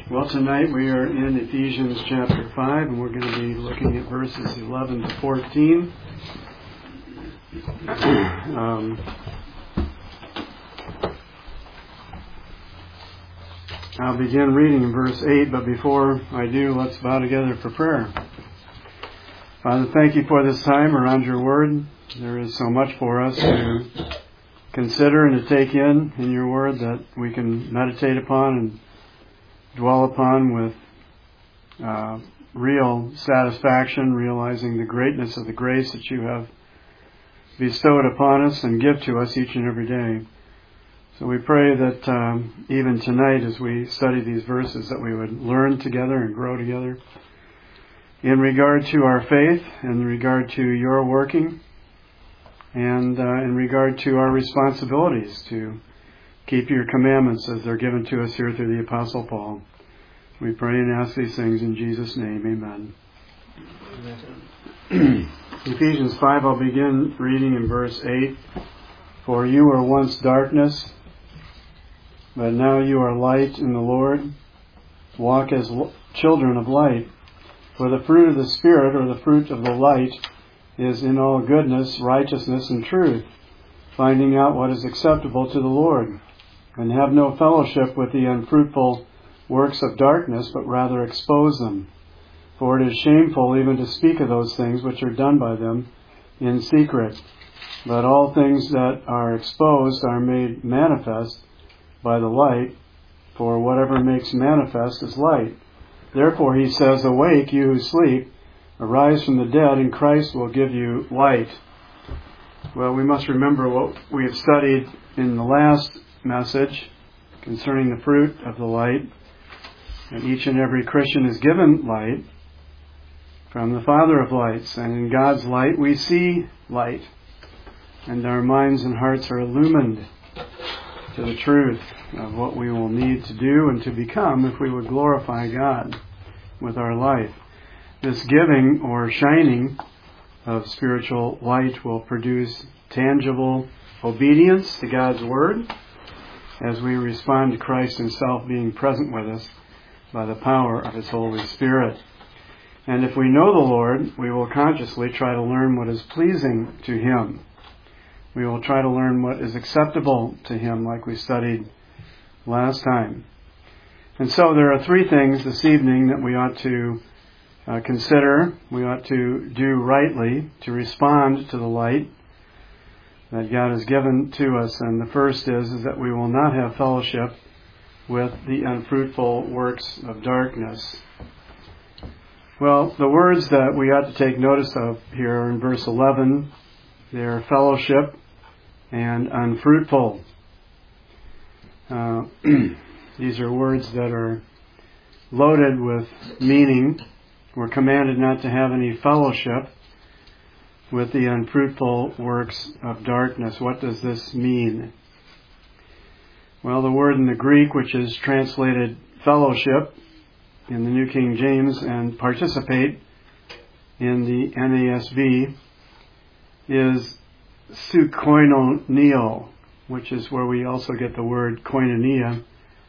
Well, tonight we are in Ephesians chapter 5, and we're going to be looking at verses 11 to 14. I'll begin reading in verse 8, but before I do, let's bow together for prayer. Father, thank you for this time around your word. There is so much for us to consider and to take in your word that we can meditate upon and dwell upon with real satisfaction, realizing the greatness of the grace that you have bestowed upon us and give to us each and every day. So we pray that even tonight as we study these verses that we would learn together and grow together in regard to our faith, in regard to your working, and in regard to our responsibilities to keep your commandments as they're given to us here through the Apostle Paul. We pray and ask these things in Jesus' name. Amen. Ephesians 5, I'll begin reading in verse 8. For you were once darkness, but now you are light in the Lord. Walk as children of light. For the fruit of the Spirit, or the fruit of the light, is in all goodness, righteousness, and truth, finding out what is acceptable to the Lord. And have no fellowship with the unfruitful works of darkness, but rather expose them. For it is shameful even to speak of those things which are done by them in secret. But all things that are exposed are made manifest by the light, for whatever makes manifest is light. Therefore he says, Awake, you who sleep, arise from the dead, and Christ will give you light. Well, we must remember what we have studied in the last message concerning the fruit of the light. And each and every Christian is given light from the Father of lights. And in God's light we see light. And our minds and hearts are illumined to the truth of what we will need to do and to become if we would glorify God with our life. This giving or shining of spiritual light will produce tangible obedience to God's Word as we respond to Christ Himself being present with us by the power of His Holy Spirit. And if we know the Lord, we will consciously try to learn what is pleasing to Him. We will try to learn what is acceptable to Him, like we studied last time. And so there are three things this evening that we ought to consider, we ought to do rightly to respond to the light that God has given to us. And the first is that we will not have fellowship with the unfruitful works of darkness. Well, the words that we ought to take notice of here are in verse 11. They are fellowship and unfruitful. These are words that are loaded with meaning. We're commanded not to have any fellowship with the unfruitful works of darkness. What does this mean? Well, the word in the Greek, which is translated fellowship in the New King James and participate in the NASB, is sukoinoneo, which is where we also get the word koinonia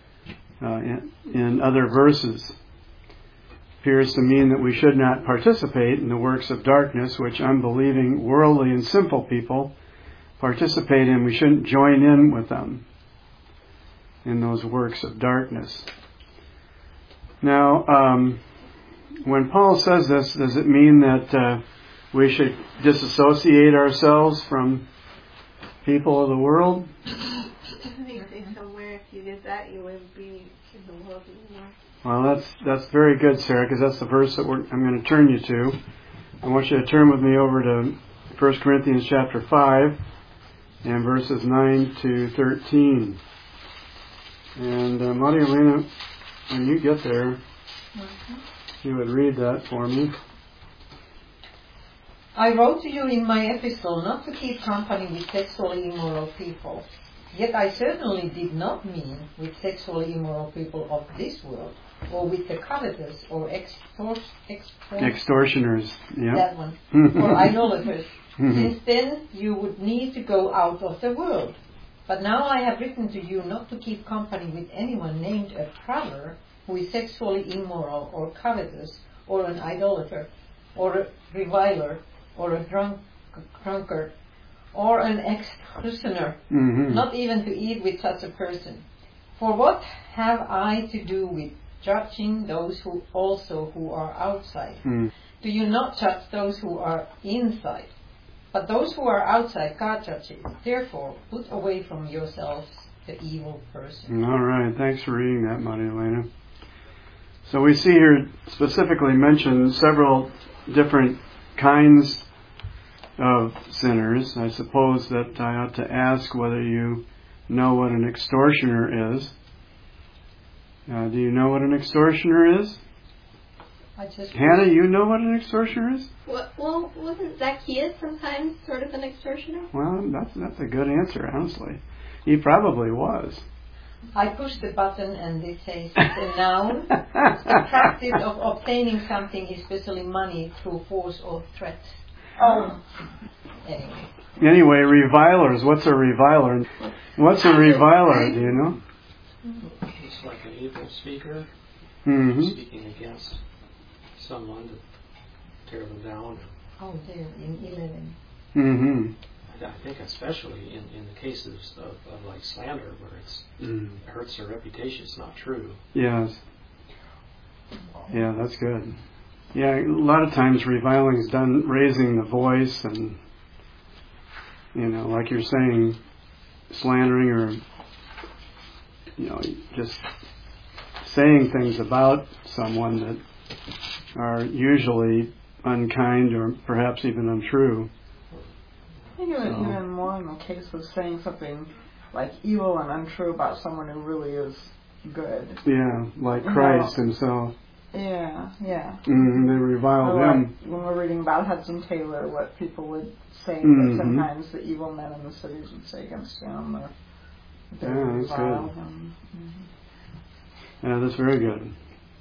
in other verses. Appears to mean that we should not participate in the works of darkness, which unbelieving, worldly, and sinful people participate in. We shouldn't join in with them in those works of darkness. Now, when Paul says this, does it mean that we should disassociate ourselves from people of the world? I think somewhere if you did that, you would be in the world anymore. Well, that's very good, Sarah, because that's the verse that I'm going to turn you to. I want you to turn with me over to 1 Corinthians chapter 5 and verses 9 to 13. And Maria Elena, when you get there, you would read that for me. I wrote to you in my epistle not to keep company with sexually immoral people. Yet I certainly did not mean with sexually immoral people of this world, or with the covetous, or extortioners. Yeah. That one. Or idolaters. Since then you would need to go out of the world. But now I have written to you not to keep company with anyone named a brother who is sexually immoral or covetous or an idolater or a reviler or a drunkard or an extortioner, not even to eat with such a person. For what have I to do with judging those who are outside? Do you not judge those who are inside? But those who are outside, God judges. Therefore, put away from yourselves the evil person. All right. Thanks for reading that, Maria Elena. So we see here specifically mentioned several different kinds of sinners. I suppose that I ought to ask whether you know what an extortioner is. Do you know what an extortioner is? Hannah, you know what an extortioner is? Well, wasn't Zacchaeus sometimes sort of an extortioner? Well, that's a good answer, honestly. He probably was. I pushed the button and it says it's a noun. It's the practice of obtaining something, especially money, through force or threat. Anyway, revilers. What's a reviler? What's a reviler? Do you know? It's like an evil speaker speaking against someone to tear them down. Oh, there in 11. Mm-hmm. I think especially in the cases of like slander, where it hurts their reputation, it's not true. Yes. Yeah, that's good. Yeah, a lot of times reviling is done raising the voice and, like you're saying, slandering or, just saying things about someone that are usually unkind or perhaps even untrue. I think even more in the case of saying something like evil and untrue about someone who really is good. Yeah, like Christ himself. Yeah. They revile him. Like when we're reading about Hudson Taylor, what people would say that sometimes the evil men in the cities would say against him, or they revile him. Yeah, that's very good.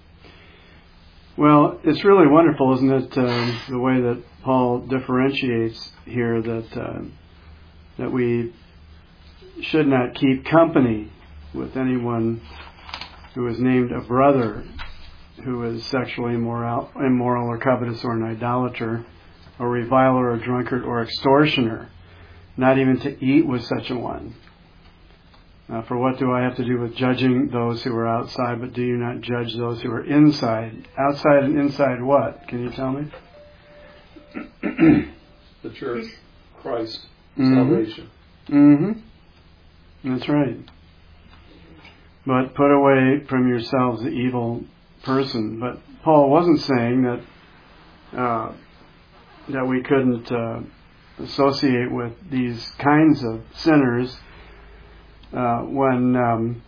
Well, it's really wonderful, isn't it, the way that Paul differentiates here that we should not keep company with anyone who is named a brother who is sexually immoral or covetous or an idolater or reviler or drunkard or extortioner, not even to eat with such a one. For what do I have to do with judging those who are outside, but do you not judge those who are inside? Outside and inside what? Can you tell me? The church, Christ, salvation. That's right. But put away from yourselves the evil person. But Paul wasn't saying that we couldn't associate with these kinds of sinners when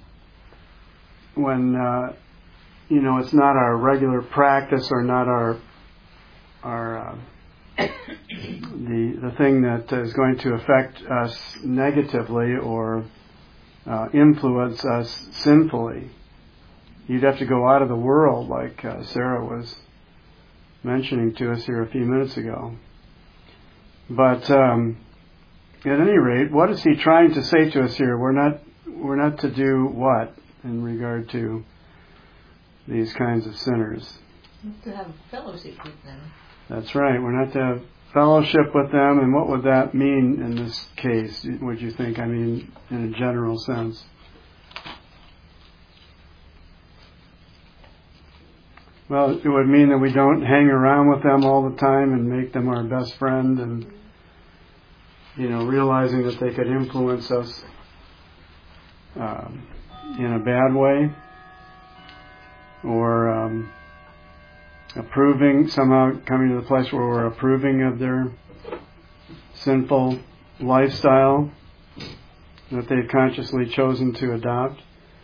it's not our regular practice or not our the thing that is going to affect us negatively or influence us sinfully. You'd have to go out of the world, like Sarah was mentioning to us here a few minutes ago. But at any rate, what is he trying to say to us here? We're not to do what in regard to these kinds of sinners? To have fellowship with them. That's right. We're not to have fellowship with them. And what would that mean in this case, would you think? I mean, in a general sense. Well, it would mean that we don't hang around with them all the time and make them our best friend and, realizing that they could influence us in a bad way or somehow coming to the place where we're approving of their sinful lifestyle that they've consciously chosen to adopt.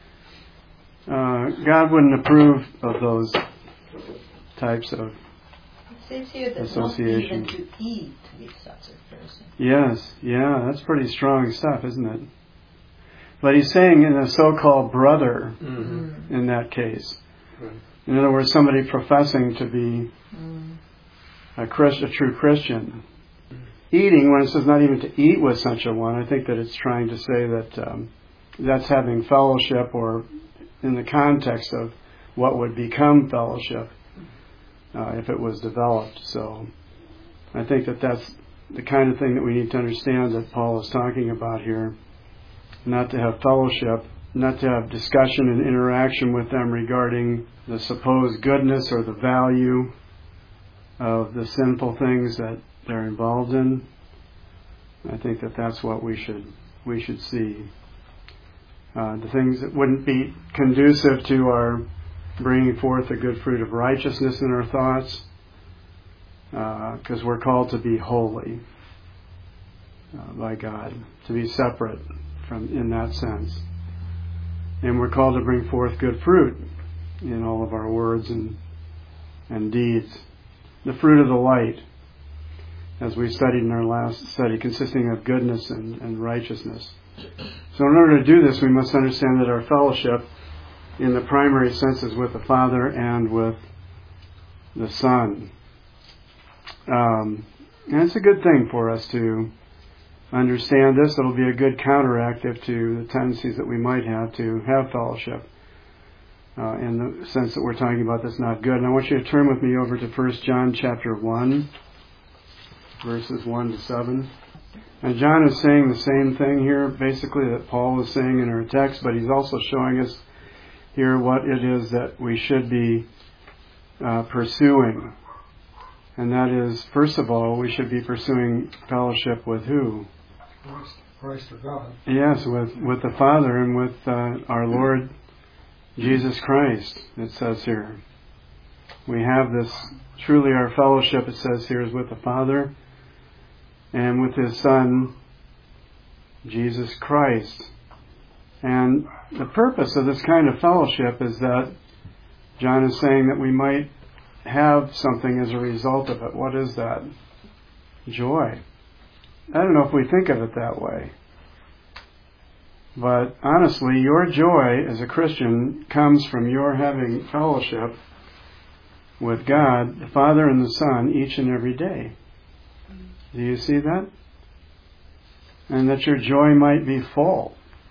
God wouldn't approve of those types of It says here that association. not even to eat with such a person. Yes, that's pretty strong stuff, isn't it? But he's saying in a so-called brother in that case. Right. In other words, somebody professing to be a true Christian. Eating, when it says not even to eat with such a one, I think that it's trying to say that that's having fellowship or in the context of what would become fellowship if it was developed. So I think that that's the kind of thing that we need to understand that Paul is talking about here. Not to have fellowship, not to have discussion and interaction with them regarding the supposed goodness or the value of the sinful things that they're involved in. I think that that's what we should see. The things that wouldn't be conducive to our bringing forth the good fruit of righteousness in our thoughts, because we're called to be holy by God, to be separate from in that sense. And we're called to bring forth good fruit in all of our words and deeds. The fruit of the light, as we studied in our last study, consisting of goodness and righteousness. So in order to do this, we must understand that our fellowship in the primary sense is with the Father and with the Son. And it's a good thing for us to understand this. It'll be a good counteractive to the tendencies that we might have to have fellowship in the sense that we're talking about that's not good. And I want you to turn with me over to 1 John chapter 1, verses 1 to 7. And John is saying the same thing here, basically, that Paul is saying in our text, but he's also showing us here what it is that we should be pursuing. And that is, first of all, we should be pursuing fellowship with who? Christ or God. Yes, with the Father and with our Lord Jesus Christ, it says here. We have this, truly our fellowship, it says here, is with the Father and with His Son, Jesus Christ. And the purpose of this kind of fellowship is that John is saying that we might have something as a result of it. What is that? Joy. I don't know if we think of it that way. But honestly, your joy as a Christian comes from your having fellowship with God, the Father and the Son, each and every day. Do you see that? And that your joy might be full.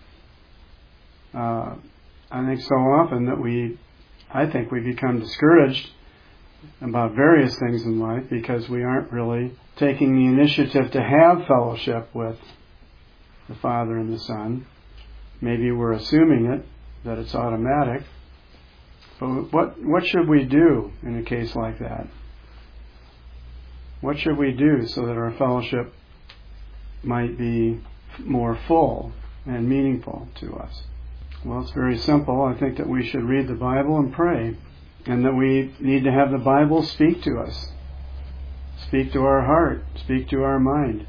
I think so often that I think we become discouraged about various things in life because we aren't really taking the initiative to have fellowship with the Father and the Son. Maybe we're assuming it, that it's automatic. But what should we do in a case like that? What should we do so that our fellowship might be more full and meaningful to us? Well, it's very simple. I think that we should read the Bible and pray, and that we need to have the Bible speak to us, speak to our heart, speak to our mind,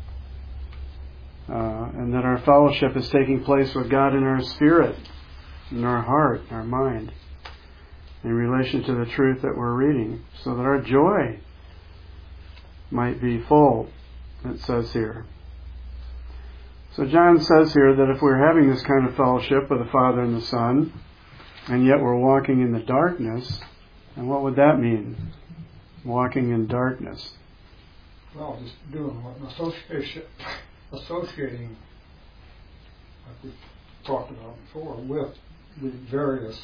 and that our fellowship is taking place with God in our spirit, in our heart, our mind, in relation to the truth that we're reading, so that our joy might be full, it says here. So John says here that if we're having this kind of fellowship with the Father and the Son, and yet we're walking in the darkness, and what would that mean? Walking in darkness. Well, just doing what associating, like we talked about before, with the various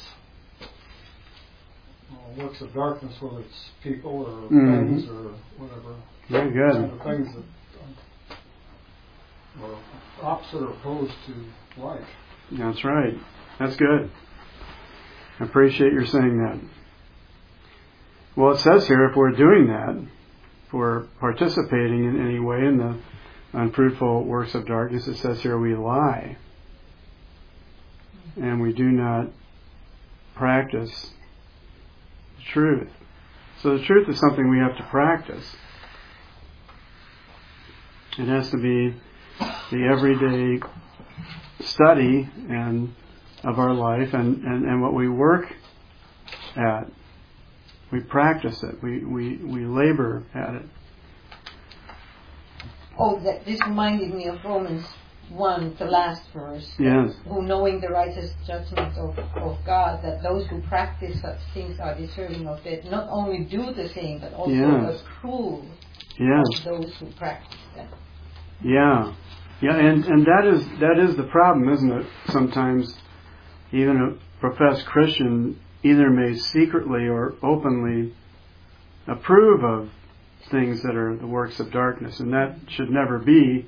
works of darkness, whether it's people or things or whatever. Very good. Kind of things that are opposite or opposed to life. That's right. That's good. I appreciate your saying that. Well, it says here if we're doing that, if we're participating in any way in the unfruitful works of darkness, it says here we lie. And we do not practice the truth. So the truth is something we have to practice. It has to be the everyday study and of our life and what we work at. We practice it. We labor at it. Oh, this reminded me of Romans 1, the last verse. Yes. Who, knowing the righteous judgment of God, that those who practice such things are deserving of death, not only do the same, but also approve of those who practice them. Yeah. Yeah, and that is the problem, isn't it? Sometimes even a professed Christian, either may secretly or openly approve of things that are the works of darkness, and that should never be.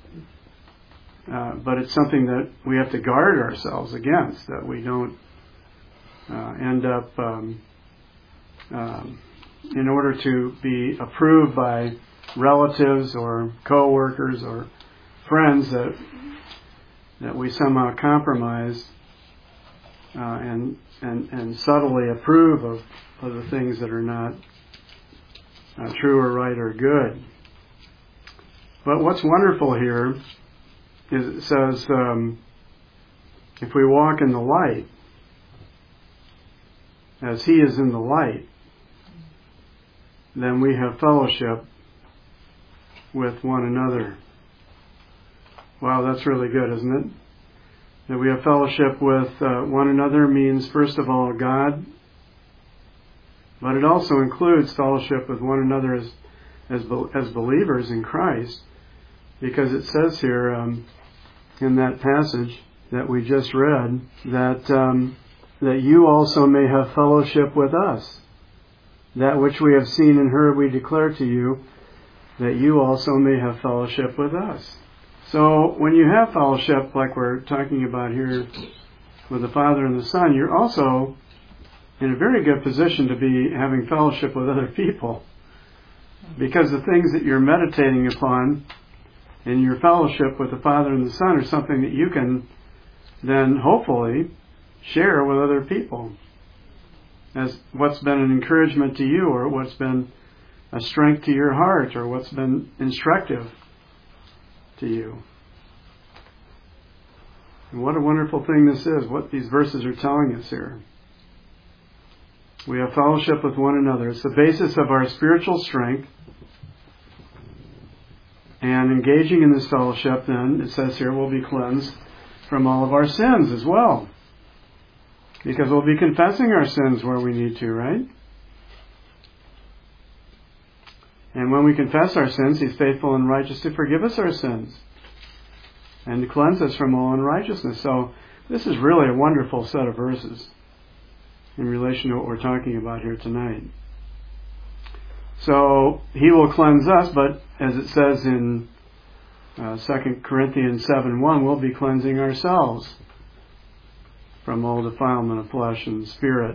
But it's something that we have to guard ourselves against, that we don't end up, in order to be approved by relatives or co-workers or friends, that we somehow compromise and subtly approve of the things that are not true or right or good. But what's wonderful here is it says, if we walk in the light, as He is in the light, then we have fellowship with one another. Wow, that's really good, isn't it? That we have fellowship with one another means, first of all, God, but it also includes fellowship with one another as believers in Christ, because it says here in that passage that we just read that you also may have fellowship with us. That which we have seen and heard we declare to you, that you also may have fellowship with us. So when you have fellowship, like we're talking about here with the Father and the Son, you're also in a very good position to be having fellowship with other people. Because the things that you're meditating upon in your fellowship with the Father and the Son are something that you can then hopefully share with other people as what's been an encouragement to you, or what's been a strength to your heart, or what's been instructive to you. And what a wonderful thing this is, what these verses are telling us here. We have fellowship with one another. It's the basis of our spiritual strength. And engaging in this fellowship, then, it says here, we'll be cleansed from all of our sins as well. Because we'll be confessing our sins where we need to, right? And when we confess our sins, He's faithful and righteous to forgive us our sins and to cleanse us from all unrighteousness. So this is really a wonderful set of verses in relation to what we're talking about here tonight. So He will cleanse us, but as it says in 2 Corinthians 7:1, we'll be cleansing ourselves from all defilement of flesh and spirit,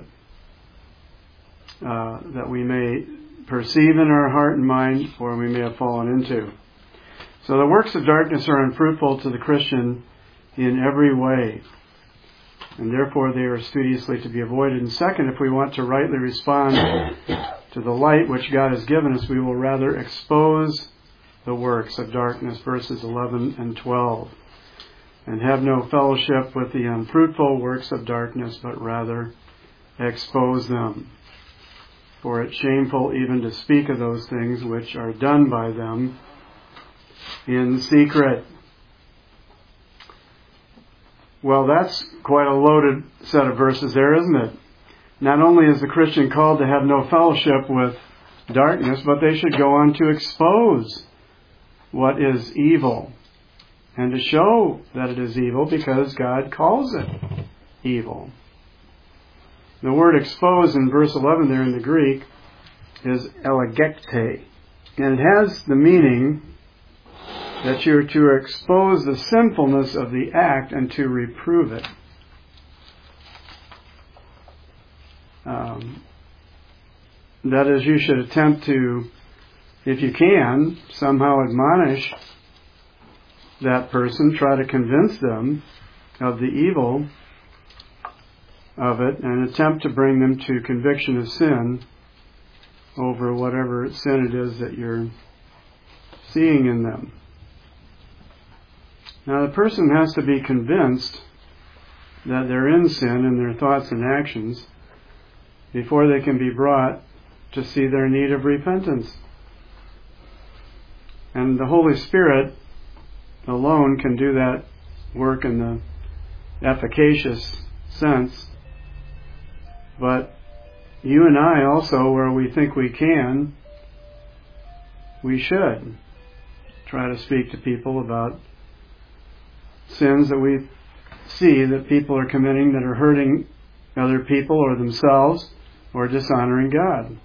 that we may perceive in our heart and mind, or we may have fallen into. So the works of darkness are unfruitful to the Christian in every way, and therefore they are studiously to be avoided. And second, if we want to rightly respond to the light which God has given us, we will rather expose the works of darkness, verses 11 and 12. And have no fellowship with the unfruitful works of darkness, but rather expose them. For it's shameful even to speak of those things which are done by them in secret. Well, that's quite a loaded set of verses there, isn't it? Not only is the Christian called to have no fellowship with darkness, but they should go on to expose what is evil, and to show that it is evil because God calls it evil. The word expose in verse 11 there in the Greek is elegekte, and it has the meaning that you're to expose the sinfulness of the act and to reprove it. That is, you should attempt to, if you can, somehow admonish that person, try to convince them of the evil of it, and attempt to bring them to conviction of sin over whatever sin it is that you're seeing in them. Now, the person has to be convinced that they're in sin in their thoughts and actions before they can be brought to see their need of repentance. And the Holy Spirit alone can do that work in the efficacious sense. But you and I also, where we think we can, we should try to speak to people about sins that we see that people are committing that are hurting other people or themselves or dishonoring God.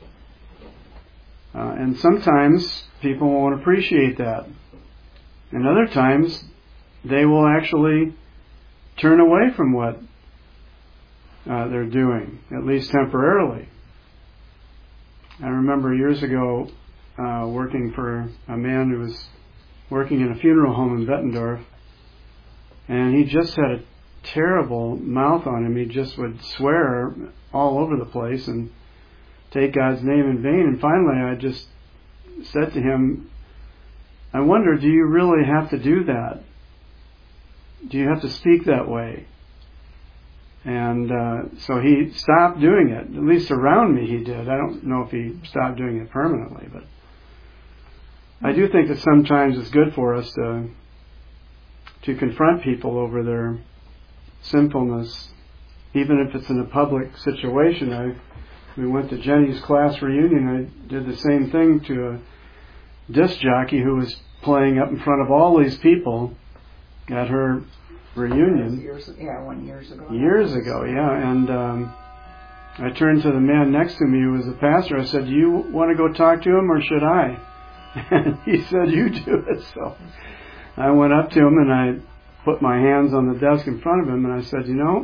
And sometimes people won't appreciate that. And other times they will actually turn away from what they're doing, at least temporarily. I remember years ago working for a man who was working in a funeral home in Bettendorf, and he just had a terrible mouth on him. He just would swear all over the place and take God's name in vain. And finally I just said to him, I wonder, do you really have to do that? Do you have to speak that way? And so he stopped doing it. At least around me he did. I don't know if he stopped doing it permanently, but I do think that sometimes it's good for us to confront people over their sinfulness, even if it's in a public situation. We went to Jenny's class reunion. I did the same thing to a disc jockey who was playing up in front of all these people at her reunion. Years ago. Years ago, yeah. And I turned to the man next to me who was a pastor. I said, do you want to go talk to him or should I? And he said, you do it. So I went up to him and I put my hands on the desk in front of him and I said,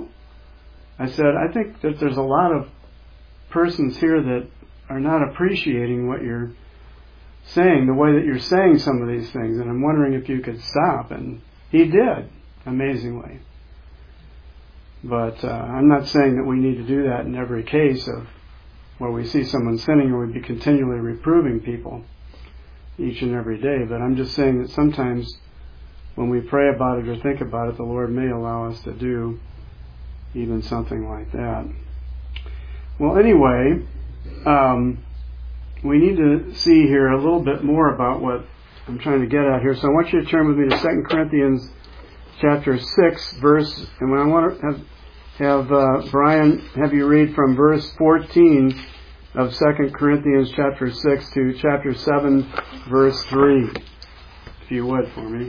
I think that there's a lot of persons here that are not appreciating what you're saying, the way that you're saying some of these things, and I'm wondering if you could stop. And he did, amazingly. But I'm not saying that we need to do that in every case of where we see someone sinning or we'd be continually reproving people each and every day. But I'm just saying that sometimes when we pray about it or think about it, the Lord may allow us to do even something like that. Well, anyway, we need to see here a little bit more about what I'm trying to get at here. So I want you to turn with me to 2 Corinthians chapter 6, verse, and I want to have Brian have you read from verse 14 of 2 Corinthians chapter 6 to chapter 7, verse 3, if you would, for me.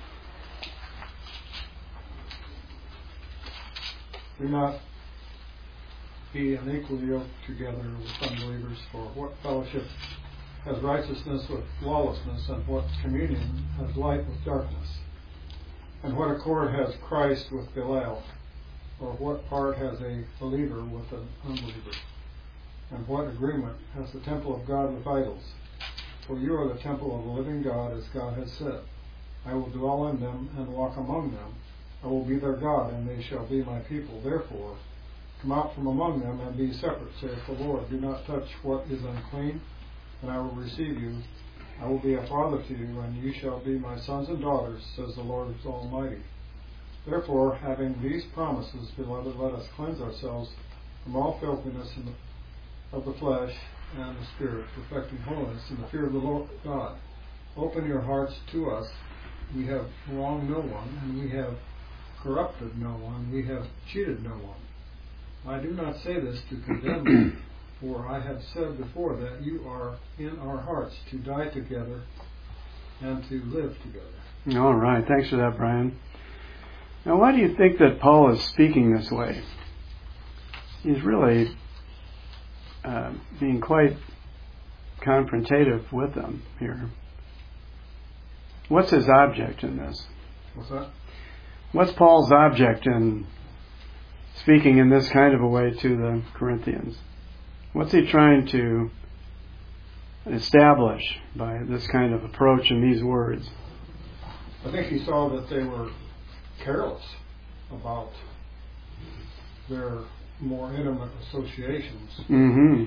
Do not be unequally yoked together with unbelievers, for what fellowship has righteousness with lawlessness, and what communion has light with darkness? And what accord has Christ with Belial? Or what part has a believer with an unbeliever? And what agreement has the temple of God with idols? For you are the temple of the living God, as God has said, I will dwell in them and walk among them. I will be their God, and they shall be my people. Therefore, come out from among them and be separate, saith the Lord. Do not touch what is unclean, and I will receive you. I will be a father to you, and you shall be my sons and daughters, says the Lord Almighty. Therefore, having these promises, beloved, let us cleanse ourselves from all filthiness of the flesh and the spirit, perfecting holiness in the fear of the Lord God. Open your hearts to us. We have wronged no one, and we have corrupted no one. We have cheated no one. I do not say this to condemn you, for I have said before that you are in our hearts to die together and to live together. All right. Thanks for that, Brian. Now, why do you think that Paul is speaking this way? He's really being quite confrontative with them here. What's his object in this? What's that? What's Paul's object in speaking in this kind of a way to the Corinthians? What's he trying to establish by this kind of approach in these words? I think he saw that they were careless about their more intimate associations. Mm-hmm.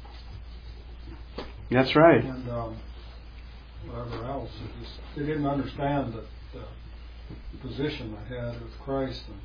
That's right. And whatever else. They didn't understand that the position they had with Christ and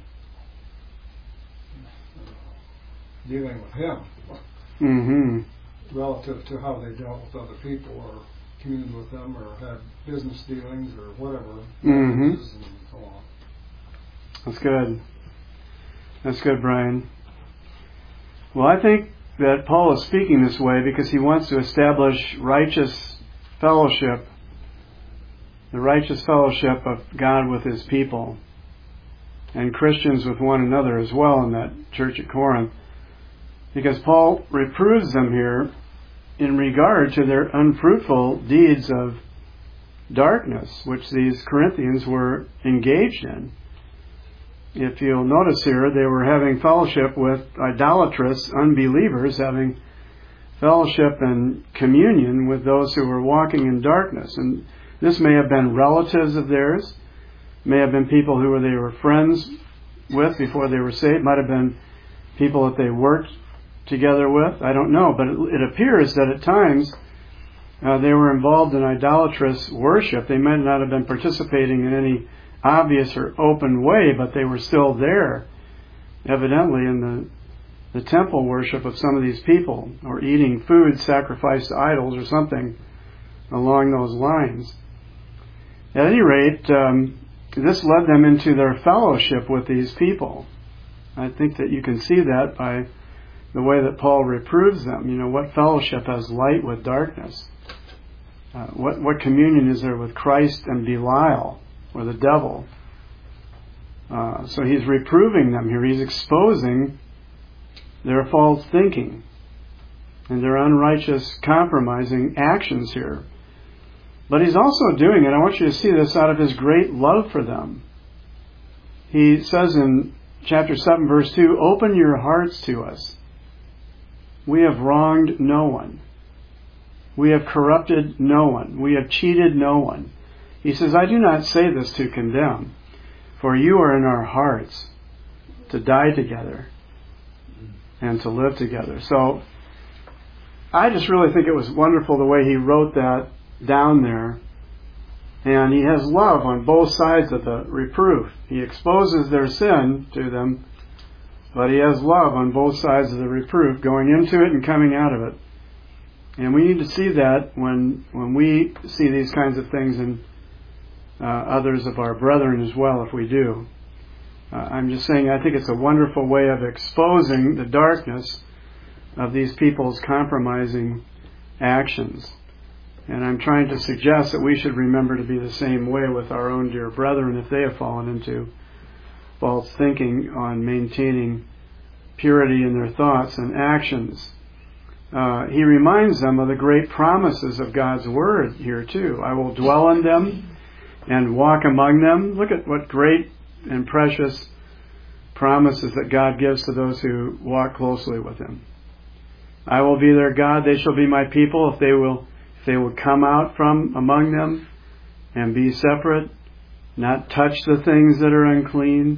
dealing with Him, mm-hmm. relative to how they dealt with other people or communed with them or had business dealings or whatever, mm-hmm. and so on. That's good. That's good, Brian. Well, I think that Paul is speaking this way because he wants to establish righteous fellowship, the righteous fellowship of God with His people. and Christians with one another as well in that church at Corinth. Because Paul reproves them here in regard to their unfruitful deeds of darkness, which these Corinthians were engaged in. If you'll notice here, they were having fellowship with idolatrous unbelievers, having fellowship and communion with those who were walking in darkness. And this may have been relatives of theirs, may have been people who they were friends with before they were saved, might have been people that they worked together with. I don't know, but it appears that at times they were involved in idolatrous worship. They might not have been participating in any obvious or open way, but they were still there, evidently, in the temple worship of some of these people, or eating food sacrificed to idols or something along those lines. At any rate, this led them into their fellowship with these people. I think that you can see that by the way that Paul reproves them. You know, what fellowship has light with darkness? What communion is there with Christ and Belial, or the devil? So he's reproving them here. He's exposing their false thinking and their unrighteous, compromising actions here. But he's also doing it, I want you to see this, out of his great love for them. He says in chapter 7, verse 2, "Open your hearts to us. We have wronged no one. We have corrupted no one. We have cheated no one." He says, "I do not say this to condemn, for you are in our hearts to die together and to live together." So I just really think it was wonderful the way he wrote that down there. And he has love on both sides of the reproof. He exposes their sin to them, but he has love on both sides of the reproof, going into it and coming out of it. And we need to see that when we see these kinds of things in others of our brethren as well, if we do. I'm just saying, I think it's a wonderful way of exposing the darkness of these people's compromising actions. And I'm trying to suggest that we should remember to be the same way with our own dear brethren if they have fallen into false thinking on maintaining purity in their thoughts and actions. He reminds them of the great promises of God's Word here too. "I will dwell in them and walk among them." Look at what great and precious promises that God gives to those who walk closely with Him. "I will be their God, they shall be my people, if they will come out from among them and be separate, not touch the things that are unclean."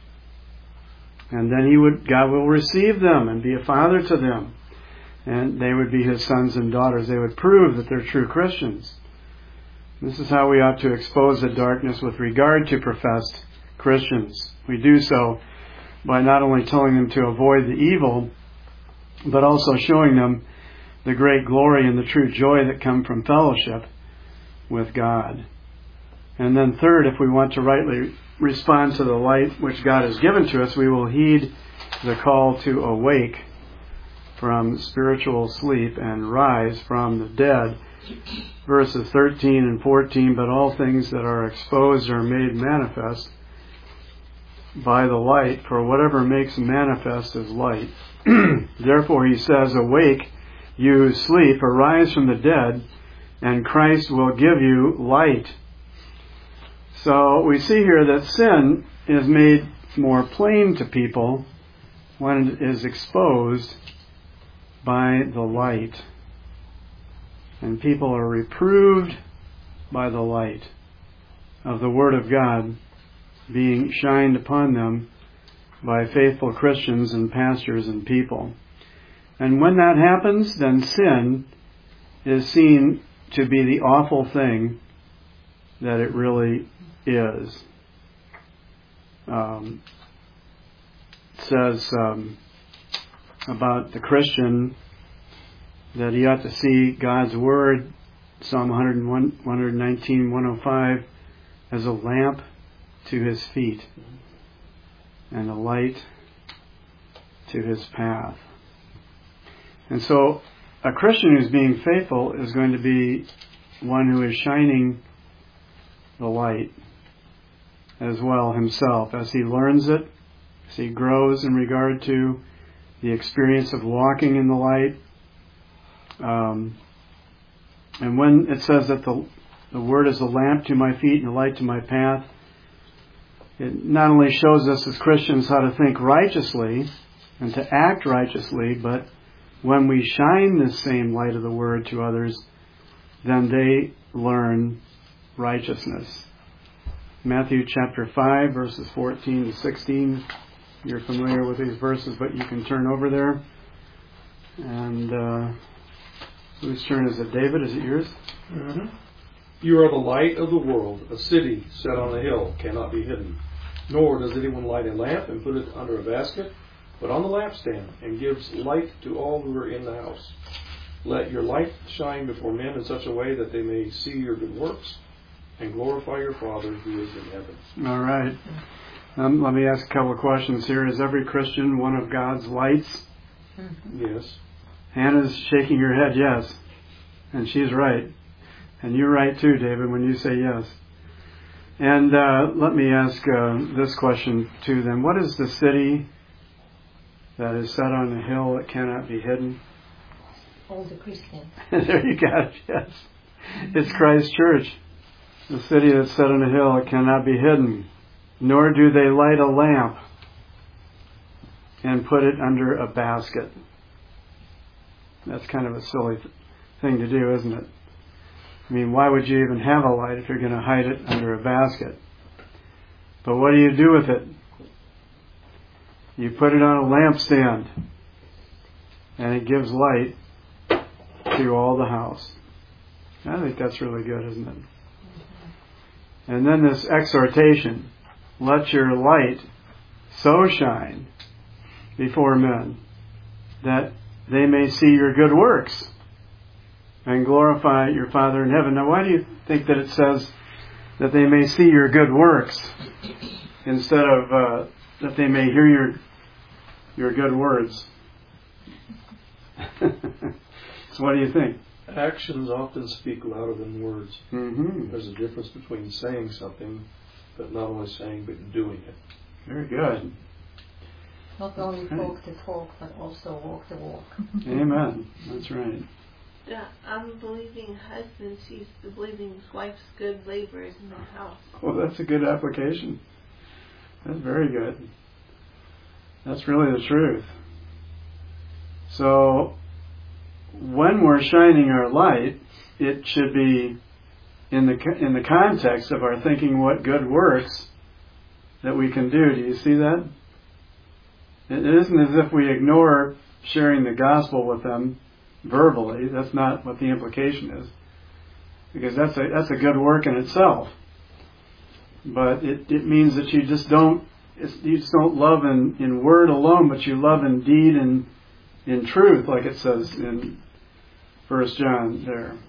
And then God will receive them and be a father to them. And they would be His sons and daughters. They would prove that they're true Christians. This is how we ought to expose the darkness with regard to professed Christians. We do so by not only telling them to avoid the evil, but also showing them the great glory and the true joy that come from fellowship with God. And then third, if we want to rightly respond to the light which God has given to us, we will heed the call to awake from spiritual sleep and rise from the dead. Verses 13 and 14, "But all things that are exposed are made manifest by the light, for whatever makes manifest is light. Therefore," he says, "awake, you who sleep, arise from the dead, and Christ will give you light." So we see here that sin is made more plain to people when it is exposed by the light. And people are reproved by the light of the Word of God being shined upon them by faithful Christians and pastors and people. And when that happens, then sin is seen to be the awful thing that it really is. It says about the Christian that he ought to see God's Word, Psalm 101, 119, 105, as a lamp to his feet and a light to his path. And so a Christian who's being faithful is going to be one who is shining the light as well himself as he learns it, as he grows in regard to the experience of walking in the light. And when it says that the Word is a lamp to my feet and a light to my path, it not only shows us as Christians how to think righteously and to act righteously, but when we shine this same light of the Word to others, then they learn righteousness. Matthew chapter 5, verses 14 to 16. You're familiar with these verses, but you can turn over there. And whose turn is it? David, is it yours? Mm-hmm. You are the light of the world. A city set on a hill cannot be hidden. Nor does anyone light a lamp and put it under a basket, but on the lampstand, and gives light to all who are in the house. Let your light shine before men in such a way that they may see your good works and glorify your Father who is in heaven. All right. Let me ask a couple of questions here. Is every Christian one of God's lights? Yes. Hannah's shaking her head yes. And she's right. And you're right too, David, when you say yes. And let me ask this question too then. What is the city that is set on a hill that cannot be hidden? All the Christians. There you got it, yes. It's Christ Church. The city that's set on a hill that cannot be hidden. Nor do they light a lamp and put it under a basket. That's kind of a silly thing to do, isn't it? I mean, why would you even have a light if you're going to hide it under a basket? But what do you do with it? You put it on a lampstand, and it gives light to all the house. I think that's really good, isn't it? And then this exhortation, let your light so shine before men that they may see your good works and glorify your Father in heaven. Now, why do you think that it says that they may see your good works instead of that they may hear your good words? So what do you think? Actions often speak louder than words. Mm-hmm. There's a difference between saying something, but not only saying, but doing it. Very good. Not only talk the talk, but also walk the walk. Amen. That's right. The unbelieving husband sees the believing wife's good labors in the house. Well, that's a good application. That's very good. That's really the truth. So, when we're shining our light, it should be in the context of our thinking what good works that we can do. Do you see that? It isn't as if we ignore sharing the gospel with them verbally. That's not what the implication is, because that's a good work in itself. But it means that you just don't love in word alone, but you love in deed and in truth, like it says in 1 John there.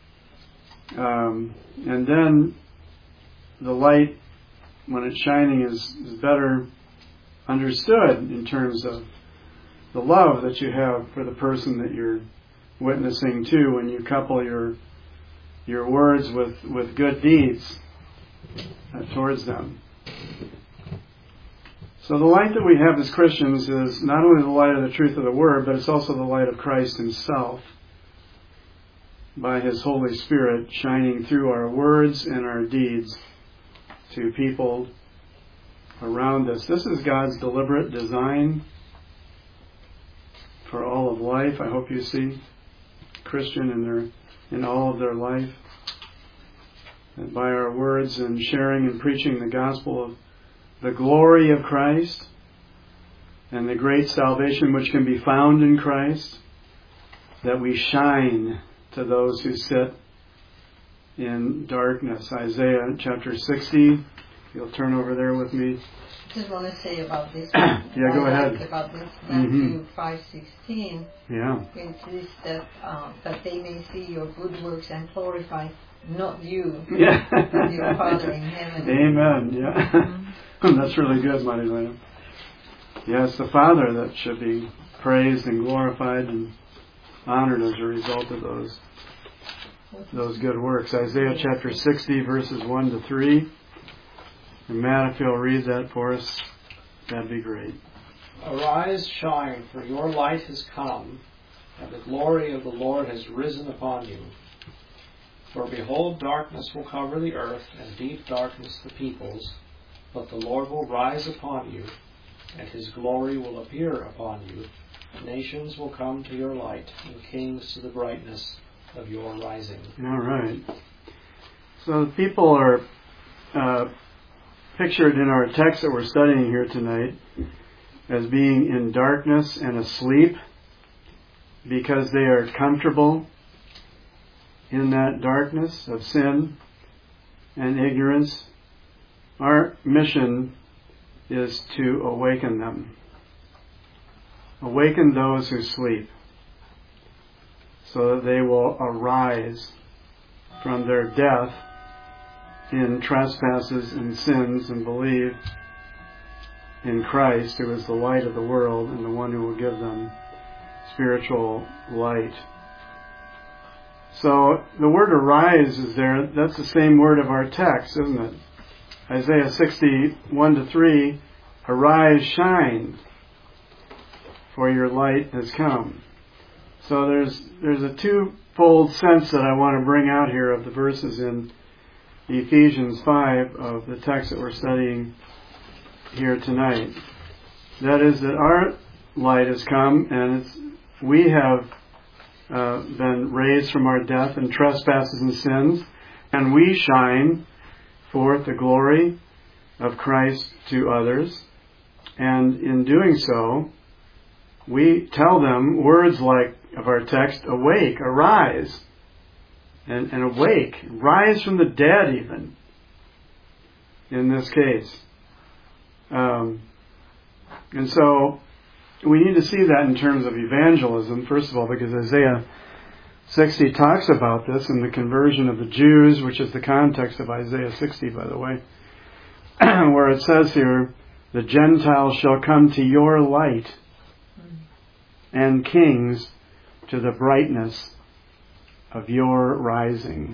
And then the light, when it's shining, is better understood in terms of the love that you have for the person that you're witnessing to when you couple your words with good deeds towards them. So the light that we have as Christians is not only the light of the truth of the Word, but it's also the light of Christ Himself by His Holy Spirit shining through our words and our deeds to people around us. This is God's deliberate design for all of life. I hope you see Christian in all of their life. And by our words and sharing and preaching the gospel of the glory of Christ and the great salvation which can be found in Christ, that we shine to those who sit in darkness. Isaiah chapter 60. You'll turn over there with me. I just want to say about this. Yeah, go ahead. About this Matthew 5:16. Yeah. It says that they may see your good works and glorify not you, yeah. but your Father in heaven. Amen. Yeah. Mm-hmm. That's really good, Marilena. Yes, the Father that should be praised and glorified and honored as a result of those good works. Isaiah chapter 60, verses 1 to 3. And Matt, if you'll read that for us, that'd be great. Arise, shine, for your light has come, and the glory of the Lord has risen upon you. For behold, darkness will cover the earth, and deep darkness the peoples. But the Lord will rise upon you, and His glory will appear upon you. Nations will come to your light, and kings to the brightness of your rising. All right. So the people are pictured in our text that we're studying here tonight as being in darkness and asleep because they are comfortable in that darkness of sin and ignorance. Our mission is to awaken them. Awaken those who sleep so that they will arise from their death in trespasses and sins and believe in Christ, who is the light of the world and the one who will give them spiritual light. So the word arise is there. That's the same word of our text, isn't it? Isaiah 60:1-3, arise, shine, for your light has come. So there's a twofold sense that I want to bring out here of the verses in Ephesians 5 of the text that we're studying here tonight. That is that our light has come, and we have been raised from our death and trespasses and sins, and we shine forth the glory of Christ to others. And in doing so, we tell them words like of our text, awake, arise, and awake, rise from the dead even, in this case. And so we need to see that in terms of evangelism, first of all, because Isaiah 60 talks about this in the conversion of the Jews, which is the context of Isaiah 60, by the way, where it says here, the Gentiles shall come to your light, and kings to the brightness of your rising.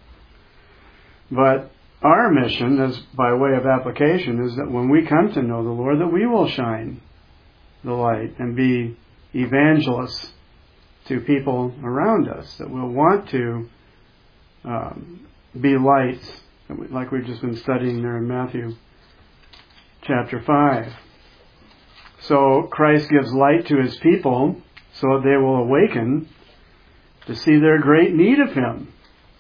But our mission, as by way of application, is that when we come to know the Lord, that we will shine the light and be evangelists to people around us, that we'll want to be lights, like we've just been studying there in Matthew chapter 5. So Christ gives light to His people so that they will awaken to see their great need of Him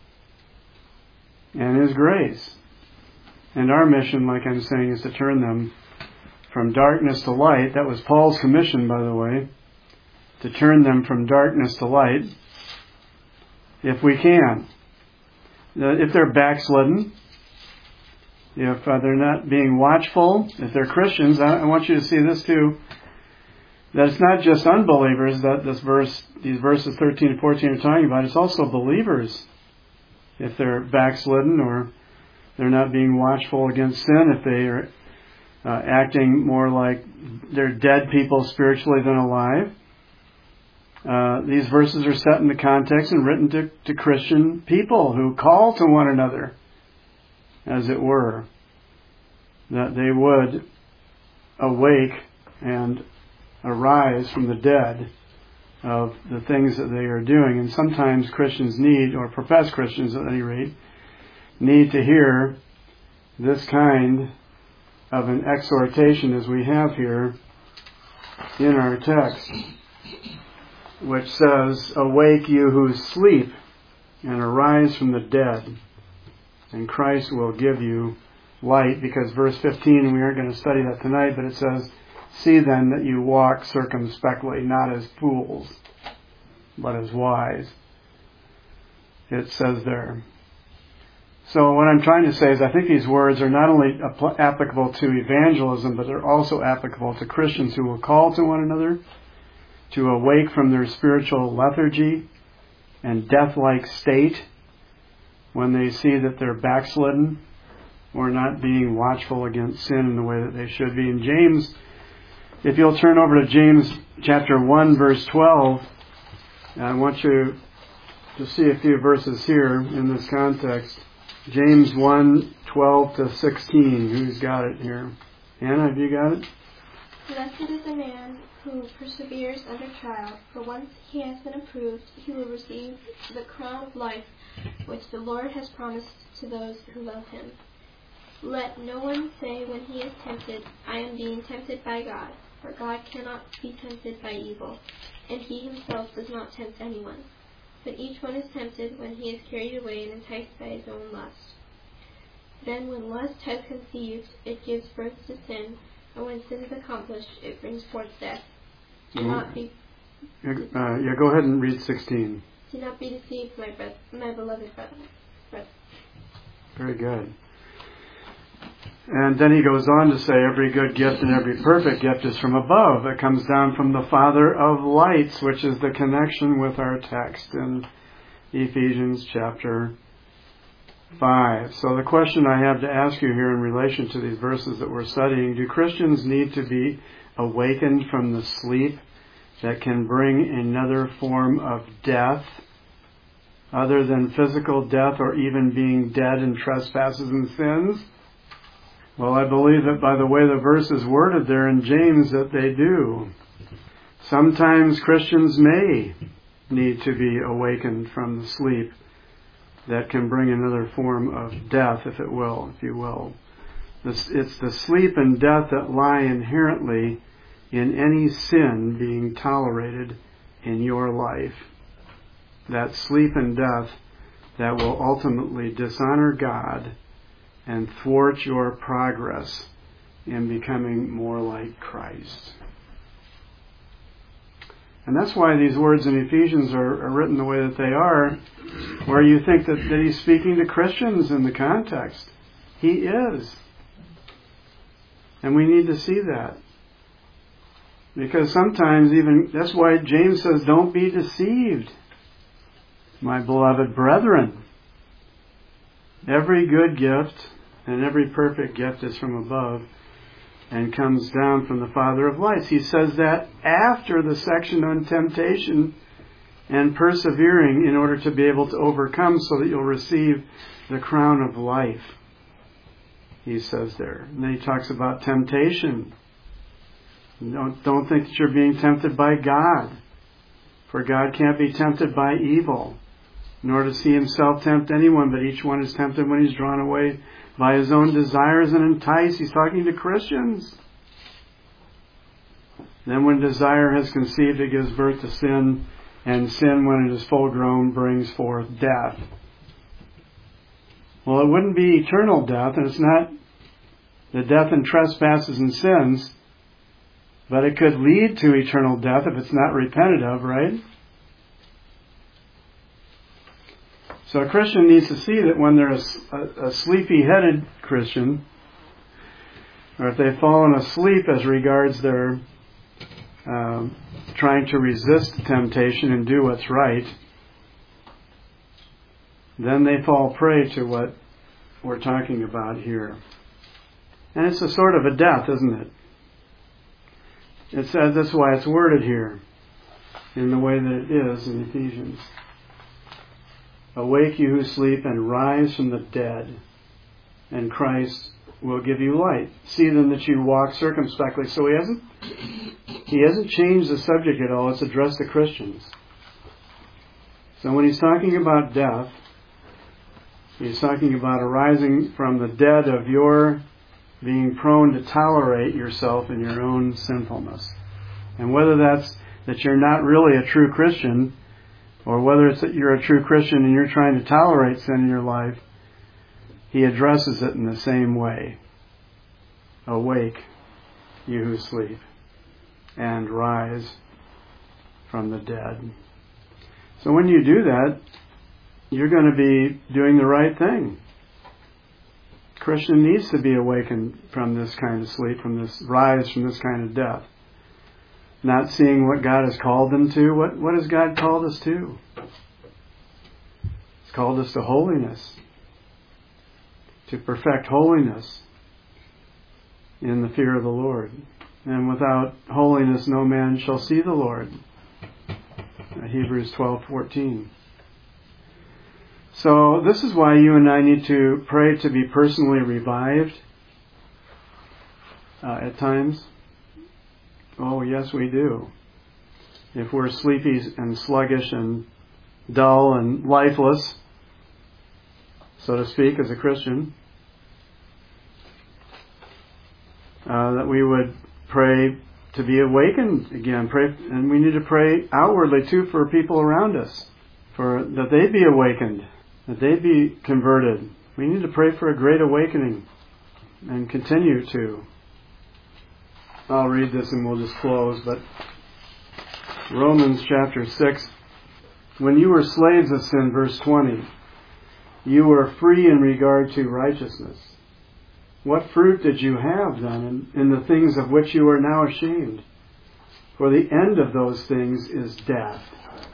and His grace. And our mission, like I'm saying, is to turn them from darkness to light. That was Paul's commission, by the way, to turn them from darkness to light, if we can. If they're backslidden, if they're not being watchful, if they're Christians, I want you to see this too, that it's not just unbelievers that these verses 13 and 14 are talking about, it's also believers. If they're backslidden or they're not being watchful against sin, if they are acting more like they're dead people spiritually than alive. These verses are set in the context and written to Christian people who call to one another, as it were, that they would awake and arise from the dead of the things that they are doing. And sometimes Christians need, or professed Christians at any rate, need to hear this kind of an exhortation as we have here in our text, which says, awake you who sleep, and arise from the dead, and Christ will give you light. Because verse 15, we aren't going to study that tonight, but it says, see then that you walk circumspectly, not as fools, but as wise. It says there. So what I'm trying to say is I think these words are not only applicable to evangelism, but they're also applicable to Christians who will call to one another to awake from their spiritual lethargy and death-like state when they see that they're backslidden or not being watchful against sin in the way that they should be. In James, if you'll turn over to James chapter 1, verse 12, I want you to see a few verses here in this context. James 1:12 12 to 16. Who's got it here? Anna, have you got it? Blessed is the man who perseveres under trial, for once he has been approved, he will receive the crown of life which the Lord has promised to those who love him. Let no one say when he is tempted, I am being tempted by God, for God cannot be tempted by evil, and he himself does not tempt anyone. But each one is tempted when he is carried away and enticed by his own lust. Then when lust has conceived, it gives birth to sin, and when sin is accomplished, it brings forth death. Do not be... go ahead and read 16. Do not be deceived, my beloved brother. Very good. And then he goes on to say, every good gift and every perfect gift is from above. It comes down from the Father of lights, which is the connection with our text in Ephesians chapter 5. So the question I have to ask you here in relation to these verses that we're studying, do Christians need to be awakened from the sleep that can bring another form of death other than physical death or even being dead in trespasses and sins? Well, I believe that by the way the verse is worded there in James that they do. Sometimes Christians may need to be awakened from the sleep that can bring another form of death, if you will. It's the sleep and death that lie inherently in any sin being tolerated in your life. That sleep and death that will ultimately dishonor God and thwart your progress in becoming more like Christ. And that's why these words in Ephesians are written the way that they are, where you think that he's speaking to Christians in the context. He is. And we need to see that. Because sometimes even, that's why James says, don't be deceived, my beloved brethren. Every good gift and every perfect gift is from above and comes down from the Father of lights. He says that after the section on temptation and persevering in order to be able to overcome so that you'll receive the crown of life. He says there. And then he talks about temptation. Don't think that you're being tempted by God. For God can't be tempted by evil, nor does he himself tempt anyone, but each one is tempted when he's drawn away by his own desires and enticed. He's talking to Christians. Then when desire has conceived, it gives birth to sin, and sin, when it is full grown, brings forth death. Well, it wouldn't be eternal death, and it's not the death in trespasses and sins, but it could lead to eternal death if it's not repented of, right? So a Christian needs to see that when they're a sleepy-headed Christian, or if they've fallen asleep as regards their trying to resist temptation and do what's right, then they fall prey to what we're talking about here. And it's a sort of a death, isn't it? It says that's why it's worded here in the way that it is in Ephesians. Awake, you who sleep, and rise from the dead, and Christ will give you light. See then that you walk circumspectly. So he hasn't changed the subject at all. It's addressed to Christians. So when he's talking about death, he's talking about arising from the dead of your being prone to tolerate yourself in your own sinfulness. And whether that's that you're not really a true Christian, or whether it's that you're a true Christian and you're trying to tolerate sin in your life, he addresses it in the same way. Awake, you who sleep, and rise from the dead. So when you do that, you're going to be doing the right thing. Christian needs to be awakened from this kind of sleep, from this rise from this kind of death. Not seeing what God has called them to. What has God called us to? He's called us to holiness. To perfect holiness in the fear of the Lord. And without holiness no man shall see the Lord. Hebrews 12:14. So this is why you and I need to pray to be personally revived at times. Oh, yes, we do. If we're sleepy and sluggish and dull and lifeless, so to speak, as a Christian, that we would pray to be awakened again. Pray, and we need to pray outwardly too for people around us, for that they be awakened, that they be converted. We need to pray for a great awakening and continue to. I'll read this and we'll just close, but Romans chapter 6, when you were slaves of sin, verse 20, you were free in regard to righteousness. What fruit did you have then in the things of which you are now ashamed? For the end of those things is death.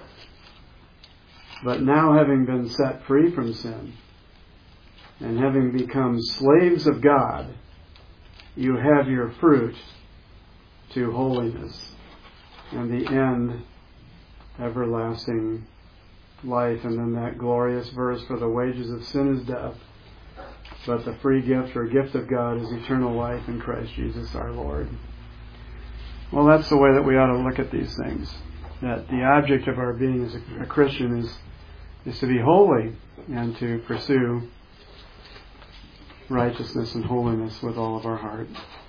But now, having been set free from sin, and having become slaves of God, you have your fruit to holiness, and the end, everlasting life. And then that glorious verse, for the wages of sin is death, but the free gift or gift of God is eternal life in Christ Jesus our Lord. Well, that's the way that we ought to look at these things. That the object of our being as a Christian is to be holy and to pursue righteousness and holiness with all of our heart.